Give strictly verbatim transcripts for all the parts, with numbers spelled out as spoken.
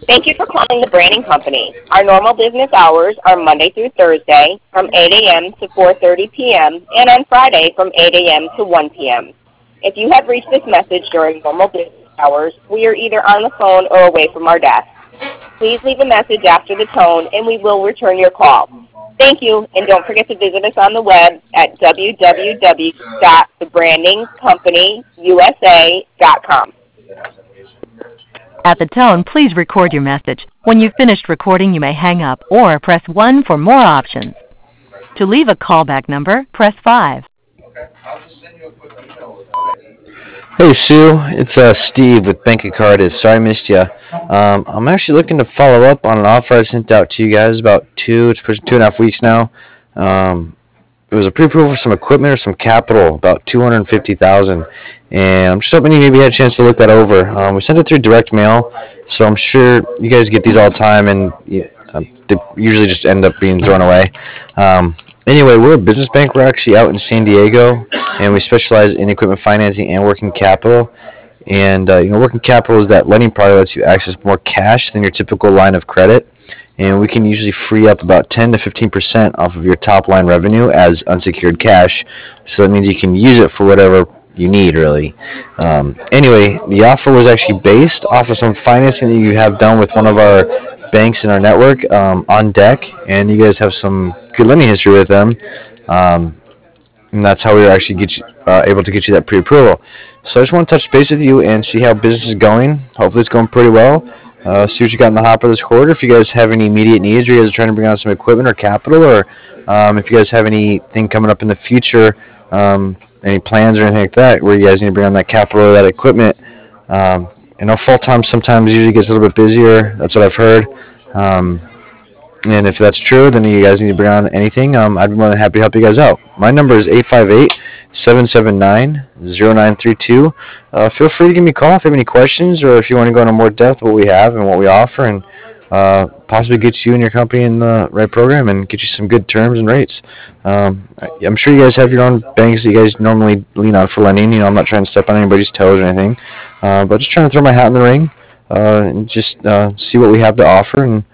Thank you for calling the Branding Company. Our normal business hours are Monday through Thursday from eight a.m. to four thirty p.m. and on Friday from eight a.m. to one p.m. If you have reached this message during normal business hours, we are either on the phone or away from our desk. Please leave a message after the tone and we will return your call. Thank you, and don't forget to visit us on the web at w w w dot the branding company u s a dot com. At the tone, please record your message. When you've finished recording, you may hang up or press one for more options. To leave a callback number, press five. Hey Sue, it's uh, Steve with Bank of Cardiff. Sorry I missed you. Um, I'm actually looking to follow up on an offer I sent out to you guys about two, it's pushing two and a half weeks now. Um, it was a pre-approval for some equipment or some capital, about two hundred fifty thousand dollars. And I'm just hoping you maybe had a chance to look that over. Um, we sent it through direct mail, so I'm sure you guys get these all the time, and yeah, uh, they usually just end up being thrown away. Um, anyway, we're a business bank. We're actually out in San Diego, and we specialize in equipment financing and working capital. And uh, you know, working capital is that lending product that lets you access more cash than your typical line of credit. And we can usually free up about ten to fifteen percent off of your top line revenue as unsecured cash. So that means you can use it for whatever you need, really. Um, anyway, the offer was actually based off of some financing that you have done with one of our banks in our network, um, on deck, and you guys have some good lending history with them. Um, and that's how we were actually get you, uh, able to get you that pre-approval. So I just want to touch base with you and see how business is going. Hopefully it's going pretty well. Uh, see what you got in the hopper this quarter. If you guys have any immediate needs, or you guys are trying to bring on some equipment or capital, or um, if you guys have anything coming up in the future, um, any plans or anything like that, where you guys need to bring on that capital or that equipment. Um, you know, fall time sometimes usually gets a little bit busier. That's what I've heard. Um, and if that's true, then you guys need to bring on anything. Um, I'd be more than happy to help you guys out. My number is eight five eight, seven seven nine, zero nine three two. Uh, feel free to give me a call if you have any questions, or if you want to go into more depth what we have and what we offer, and uh, possibly get you and your company in the right program and get you some good terms and rates. Um, I'm sure you guys have your own banks that you guys normally lean on for lending. You know, I'm not trying to step on anybody's toes or anything, uh, but just trying to throw my hat in the ring uh, and just uh, see what we have to offer, and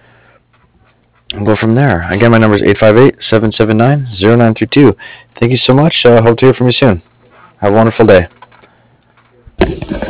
and go from there. Again, my number is eight five eight, seven seven nine, zero nine three two. Thank you so much. I uh, hope to hear from you soon. Have a wonderful day.